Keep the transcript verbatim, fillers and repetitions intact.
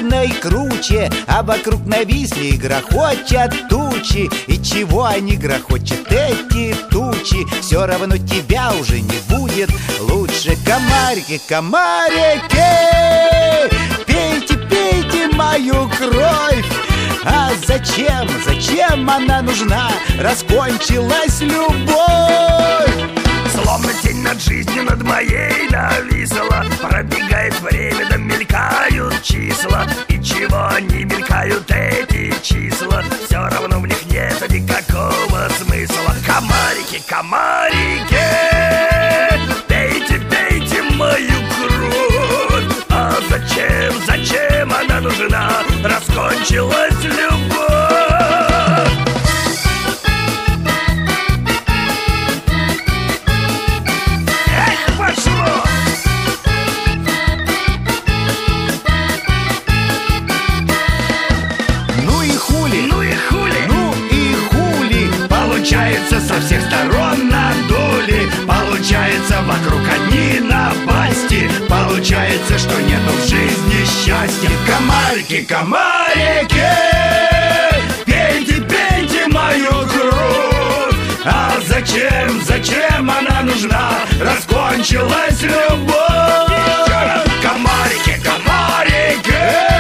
сильно и круче, а вокруг нависли и грохочут тучи. И чего они грохочут, эти тучи? Все равно тебя уже не будет лучше. Комарики, комарики, пейте, пейте мою кровь. А зачем, зачем она нужна? Раскончилась любовь. Словно тень над жизнью над моей нависла. Пробегает время, да мелькают числа. И чего они мелькают, эти числа? Все равно в них нет никакого смысла. Комарики, комарики, пейте, пейте мою кровь. А зачем, зачем она нужна? Раскончилась любовь. Получается, со всех сторон надули. Получается, вокруг одни напасти. Получается, что нету в жизни счастья. Комарики, комарики, пейте, пейте мою кровь. А зачем, зачем она нужна? Раскончилась любовь. Комарики, комарики,